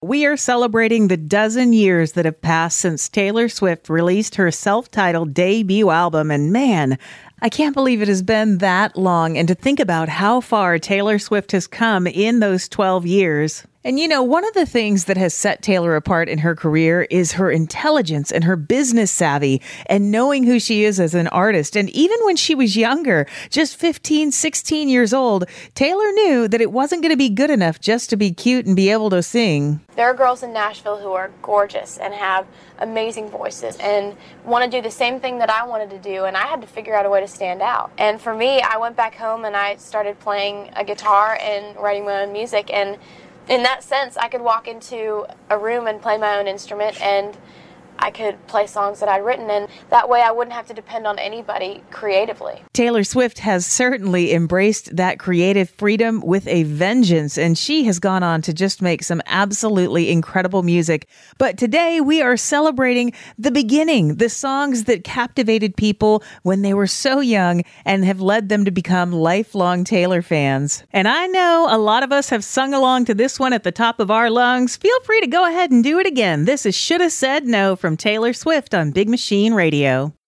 We are celebrating the dozen years that have passed since Taylor Swift released her self-titled debut album, and man, I can't believe it has been that long, and to think about how far Taylor Swift has come in those 12 years. And you know, one of the things that has set Taylor apart in her career is her intelligence and her business savvy and knowing who she is as an artist. And even when she was younger, just 15, 16 years old, Taylor knew that it wasn't going to be good enough just to be cute and be able to sing. There are girls in Nashville who are gorgeous and have amazing voices and want to do the same thing that I wanted to do, and I had to figure out a way to stand out. And for me, I went back home and I started playing a guitar and writing my own music, and in that sense, I could walk into a room and play my own instrument, and I could play songs that I'd written, and that way I wouldn't have to depend on anybody creatively. Taylor Swift has certainly embraced that creative freedom with a vengeance, and she has gone on to just make some absolutely incredible music. But today we are celebrating the beginning, the songs that captivated people when they were so young and have led them to become lifelong Taylor fans. And I know a lot of us have sung along to this one at the top of our lungs. Feel free to go ahead and do it again. This is Shoulda Said No from Taylor Swift on Big Machine Radio.